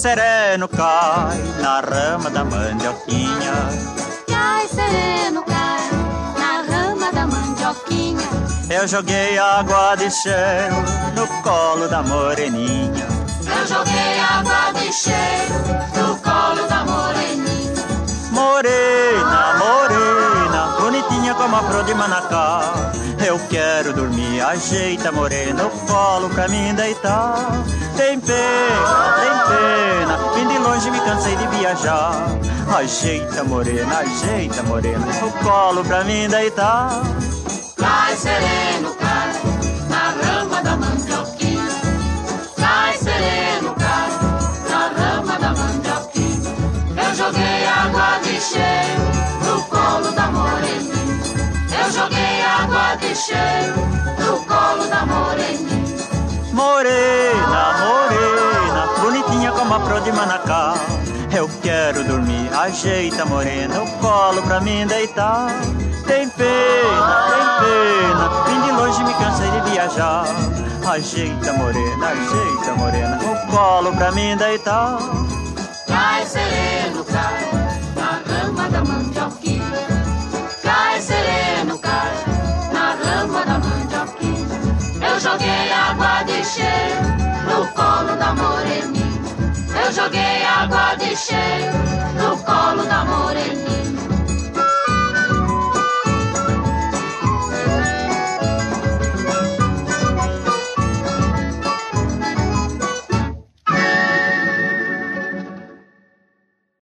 sereno, cai na rama da mandioquinha. Cai sereno, cai na rama da mandioquinha. Eu joguei água de cheiro no colo da moreninha. Eu joguei água de cheiro no colo da moreninha. Morena, morena, bonitinha como a flor de Manacá. Eu quero dormir, ajeita morena, o colo pra mim deitar. Tem pena, vim de longe me cansei de viajar. Ajeita morena, o colo pra mim deitar. Cai sereno, cai na rama da mandioquinha. Cai sereno, cai na rama da mandioquinha. Eu joguei água de cheiro no colo da moreninha. Eu joguei água de cheiro no colo da moreninha. Morena, morena, bonitinha como a flor de Manacá. Eu quero dormir, ajeita morena, o colo pra mim deitar. Tem pena, vim de longe me cansei de viajar. Ajeita morena, o colo pra mim deitar. Cai sereno, cai na rama da mandioquinha. Cai sereno, cai na rama da mandioquinha. Eu joguei água de cheiro no colo da moreninha. Eu joguei água de cheiro